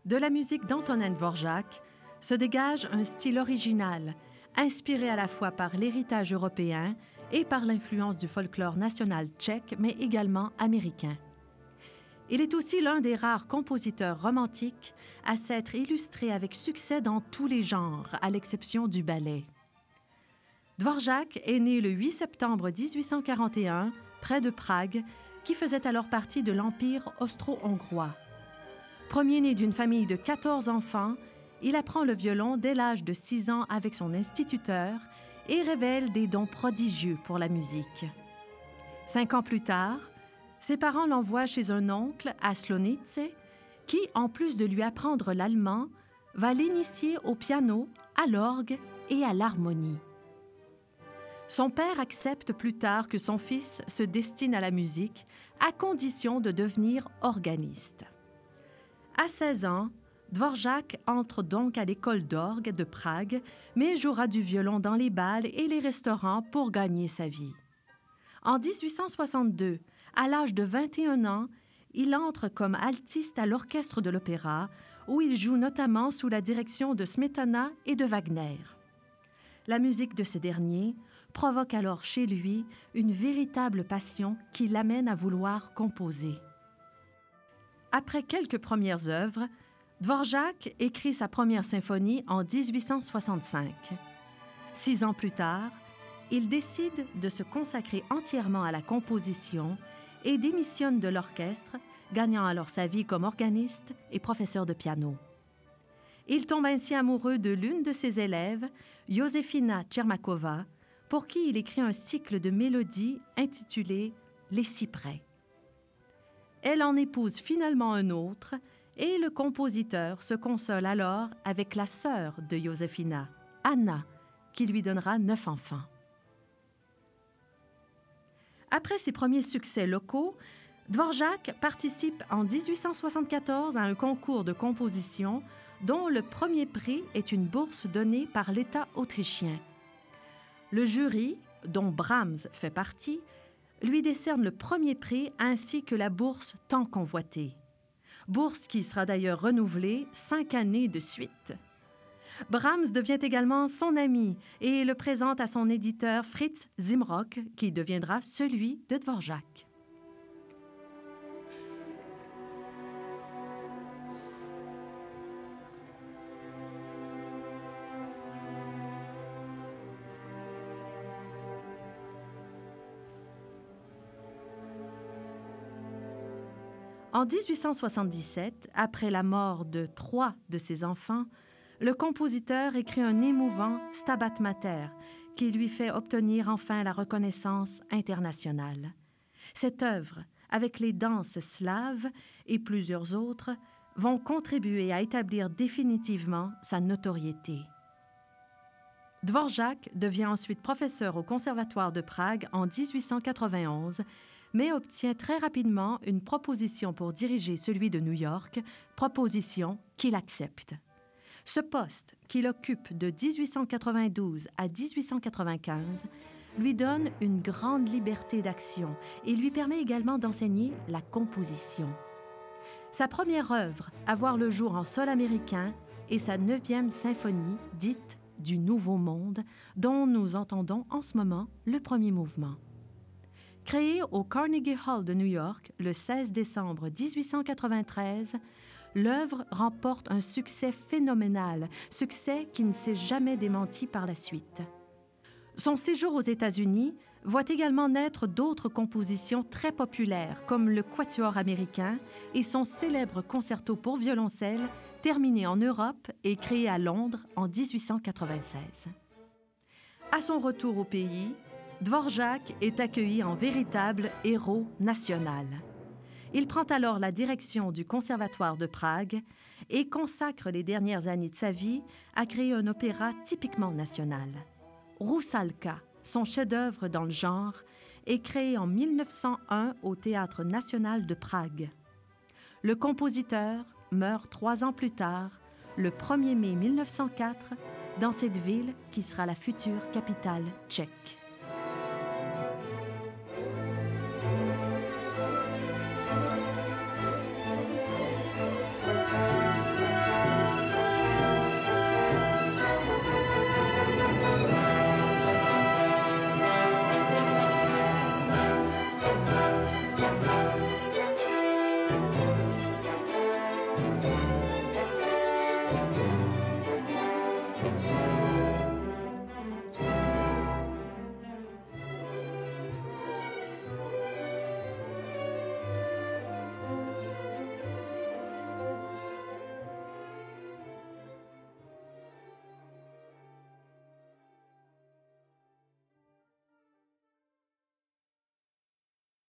De la musique d'Antonín Dvořák se dégage un style original, inspiré à la fois par l'héritage européen et par l'influence du folklore national tchèque, mais également américain. Il est aussi l'un des rares compositeurs romantiques à s'être illustré avec succès dans tous les genres, à l'exception du ballet. Dvořák est né le 8 septembre 1841, près de Prague, qui faisait alors partie de l'Empire austro-hongrois. Premier-né d'une famille de 14 enfants, il apprend le violon dès l'âge de 6 ans avec son instituteur et révèle des dons prodigieux pour la musique. 5 ans plus tard, ses parents l'envoient chez un oncle à Slonice qui, en plus de lui apprendre l'allemand, va l'initier au piano, à l'orgue et à l'harmonie. Son père accepte plus tard que son fils se destine à la musique, à condition de devenir organiste. À 16 ans, Dvořák entre donc à l'école d'orgue de Prague, mais jouera du violon dans les bals et les restaurants pour gagner sa vie. En 1862, à l'âge de 21 ans, il entre comme altiste à l'orchestre de l'opéra, où il joue notamment sous la direction de Smetana et de Wagner. La musique de ce dernier provoque alors chez lui une véritable passion qui l'amène à vouloir composer. Après quelques premières œuvres, Dvořák écrit sa première symphonie en 1865. 6 ans plus tard, il décide de se consacrer entièrement à la composition et démissionne de l'orchestre, gagnant alors sa vie comme organiste et professeur de piano. Il tombe ainsi amoureux de l'une de ses élèves, Josefina Čermáková, pour qui il écrit un cycle de mélodies intitulé « Les cyprès ». Elle en épouse finalement un autre et le compositeur se console alors avec la sœur de Josefina, Anna, qui lui donnera 9 enfants. Après ses premiers succès locaux, Dvořák participe en 1874 à un concours de composition dont le premier prix est une bourse donnée par l'État autrichien. Le jury, dont Brahms fait partie, lui décerne le premier prix ainsi que la bourse tant convoitée. Bourse qui sera d'ailleurs renouvelée 5 années de suite. Brahms devient également son ami et le présente à son éditeur Fritz Zimrock, qui deviendra celui de Dvořák. En 1877, après la mort de 3 de ses enfants, le compositeur écrit un émouvant Stabat Mater qui lui fait obtenir enfin la reconnaissance internationale. Cette œuvre, avec les danses slaves et plusieurs autres, vont contribuer à établir définitivement sa notoriété. Dvořák devient ensuite professeur au Conservatoire de Prague en 1891, mais obtient très rapidement une proposition pour diriger celui de New York, proposition qu'il accepte. Ce poste, qu'il occupe de 1892 à 1895, lui donne une grande liberté d'action et lui permet également d'enseigner la composition. Sa première œuvre à voir le jour en sol américain est sa 9e symphonie, dite du Nouveau Monde, dont nous entendons en ce moment le premier mouvement. Créée au Carnegie Hall de New York le 16 décembre 1893, l'œuvre remporte un succès phénoménal, succès qui ne s'est jamais démenti par la suite. Son séjour aux États-Unis voit également naître d'autres compositions très populaires, comme le Quatuor américain et son célèbre concerto pour violoncelle, terminé en Europe et créé à Londres en 1896. À son retour au pays, Dvořák est accueilli en véritable héros national. Il prend alors la direction du Conservatoire de Prague et consacre les dernières années de sa vie à créer un opéra typiquement national. Rusalka, son chef-d'œuvre dans le genre, est créé en 1901 au Théâtre national de Prague. Le compositeur meurt 3 ans plus tard, le 1er mai 1904, dans cette ville qui sera la future capitale tchèque.